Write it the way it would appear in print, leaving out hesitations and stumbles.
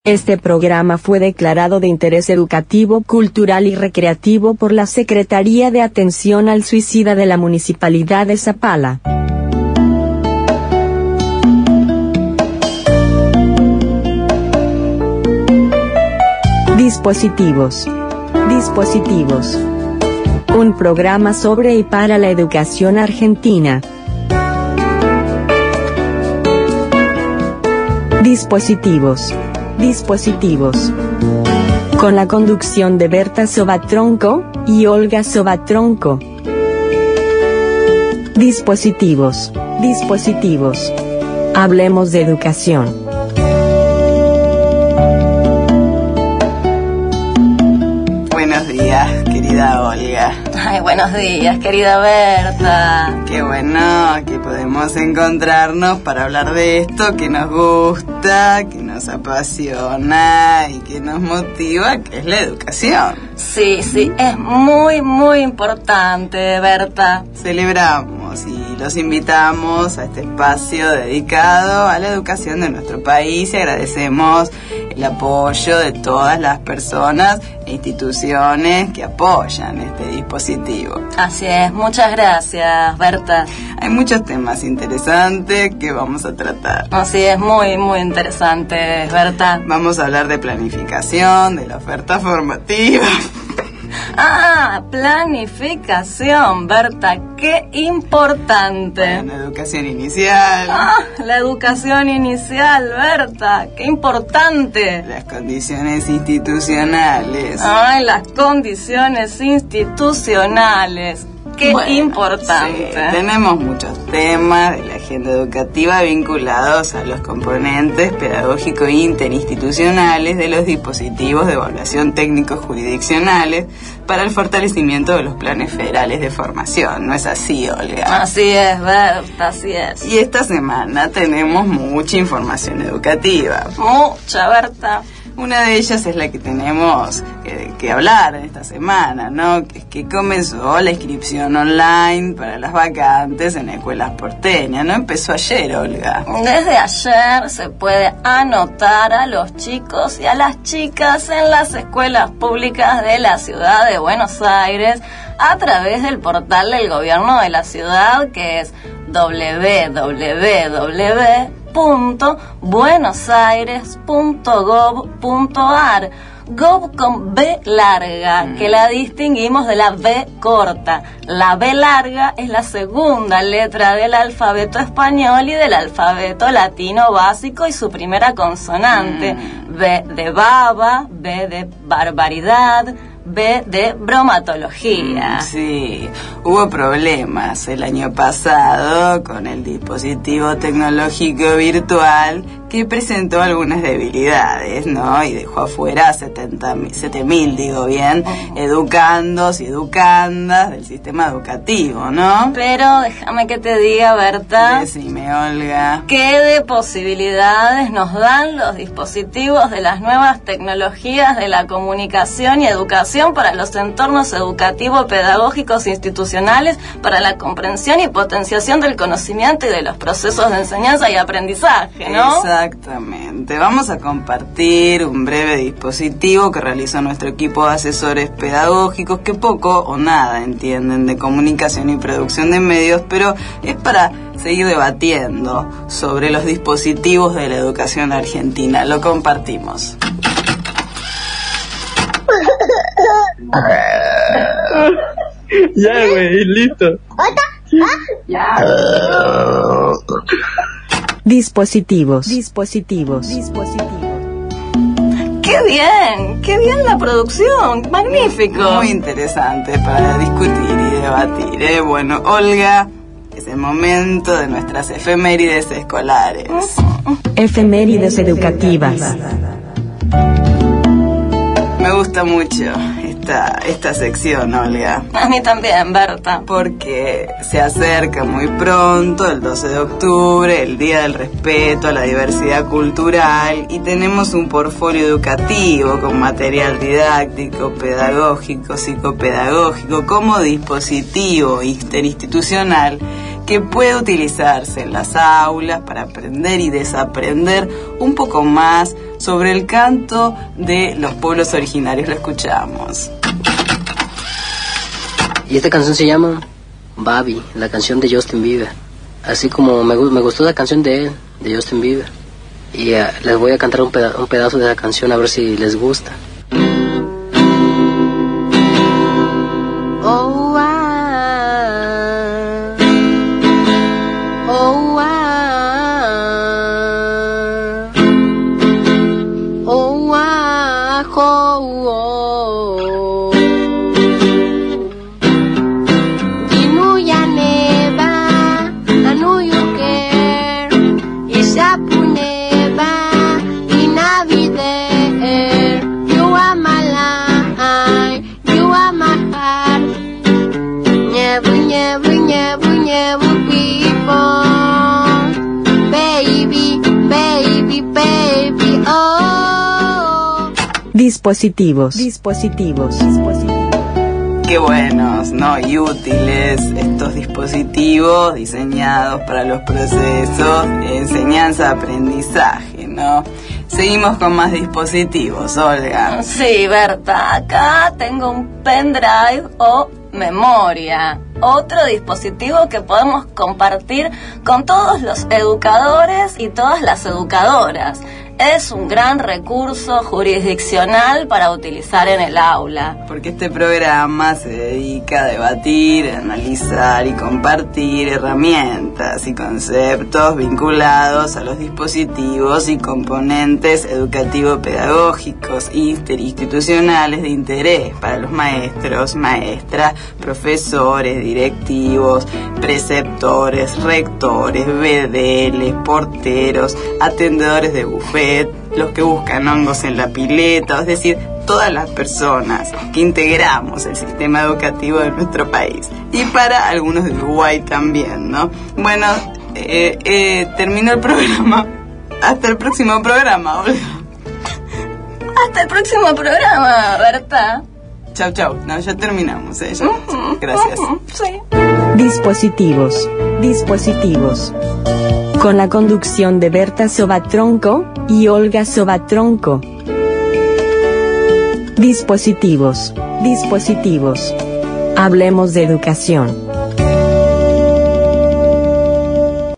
Este programa fue declarado de interés educativo, cultural y recreativo por la Secretaría de Atención al Suicida de la Municipalidad de Zapala. Dispositivos. Un programa sobre y para la educación argentina. Dispositivos. Con la conducción de Berta Sobatronco y Olga Sobatronco. Dispositivos. Hablemos de educación. Buenos días, querida Olga. Ay, buenos días, querida Berta. Qué bueno que podemos encontrarnos para hablar de esto que nos gusta, que nos apasiona y que nos motiva, que es la educación. Sí, es muy, muy importante, Berta. Celebramos y los invitamos a este espacio dedicado a la educación de nuestro país y agradecemos el apoyo de todas las personas e instituciones que apoyan este dispositivo. Así es, muchas gracias, Berta. Hay muchos temas interesantes que vamos a tratar. Así es, muy, muy interesante, Berta. Vamos a hablar de planificación, de la oferta formativa. Planificación, Berta, qué importante. Bueno, educación inicial. La educación inicial, Berta, qué importante. Las condiciones institucionales. Las condiciones institucionales. Qué importante. Sí, tenemos muchos temas de la agenda educativa vinculados a los componentes pedagógicos interinstitucionales de los dispositivos de evaluación técnico-jurisdiccionales para el fortalecimiento de los planes federales de formación. ¿No es así, Olga? Así es, Berta, así es. Y esta semana tenemos mucha información educativa. Mucha, Berta. Una de ellas es la que tenemos que hablar en esta semana, ¿no? Que es que comenzó la inscripción online para las vacantes en escuelas porteñas, ¿no? Empezó ayer, Olga. Desde ayer se puede anotar a los chicos y a las chicas en las escuelas públicas de la ciudad de Buenos Aires a través del portal del gobierno de la ciudad, que es www.buenosaires.gov.ar. Gov con B larga, que la distinguimos de la B corta. La B larga es la segunda letra del alfabeto español y del alfabeto latino básico y su primera consonante. B de baba, B de barbaridad, B de bromatología. Sí, hubo problemas el año pasado con el dispositivo tecnológico virtual que presentó algunas debilidades, ¿no? Y dejó afuera a 7.000, educandos y educandas del sistema educativo, ¿no? Pero déjame que te diga, Berta. Decime, Olga. ¿Qué de posibilidades nos dan los dispositivos de las nuevas tecnologías de la comunicación y educación para los entornos educativos, pedagógicos e institucionales, para la comprensión y potenciación del conocimiento y de los procesos de enseñanza y aprendizaje, ¿no? Exactamente. Vamos a compartir un breve dispositivo que realizó nuestro equipo de asesores pedagógicos que poco o nada entienden de comunicación y producción de medios, pero es para seguir debatiendo sobre los dispositivos de la educación argentina. Lo compartimos. Ya, güey, listo. Ya. Dispositivos. ¡Qué bien la producción! ¡Magnífico! Muy interesante para discutir y debatir, Bueno, Olga, es el momento de nuestras efemérides escolares. Efemérides educativas. Me gusta mucho esta sección, Olga. A mí también, Berta. Porque se acerca muy pronto, el 12 de octubre, el Día del Respeto a la Diversidad Cultural, y tenemos un portfolio educativo con material didáctico, pedagógico, psicopedagógico, como dispositivo interinstitucional que puede utilizarse en las aulas para aprender y desaprender un poco más sobre el canto de los pueblos originarios. Lo escuchamos. Y esta canción se llama Babi, la canción de Justin Bieber. Así como me gustó la canción de él, de Justin Bieber. Y les voy a cantar un pedazo de la canción a ver si les gusta. Oh, oh, oh, Ginuya neba, anu yuker, isapuneba, inavider, you are my life, you are my heart, never, never, never, never people, baby, baby, baby, oh. Dispositivos. Qué buenos, ¿no? Y útiles estos dispositivos diseñados para los procesos de enseñanza-aprendizaje, ¿no? Seguimos con más dispositivos, Olga. Sí, Berta, acá tengo un pendrive o memoria, otro dispositivo que podemos compartir con todos los educadores y todas las educadoras. Es un gran recurso jurisdiccional para utilizar en el aula. Porque este programa se dedica a debatir, analizar y compartir herramientas y conceptos vinculados a los dispositivos y componentes educativo-pedagógicos interinstitucionales de interés para los maestros, maestras, profesores, directivos, preceptores, rectores, BDL, porteros, atendedores de buffet, los que buscan hongos en la pileta, es decir, todas las personas que integramos el sistema educativo de nuestro país. Y para algunos de Uruguay también, ¿no? Bueno, terminó el programa. Hasta el próximo programa, Olga. Hasta el próximo programa, Berta. Chau, chau. No, ya terminamos, ya. Gracias. Sí. Dispositivos. Con la conducción de Berta Sobatronco y Olga Sobatronco. Dispositivos. Hablemos de educación.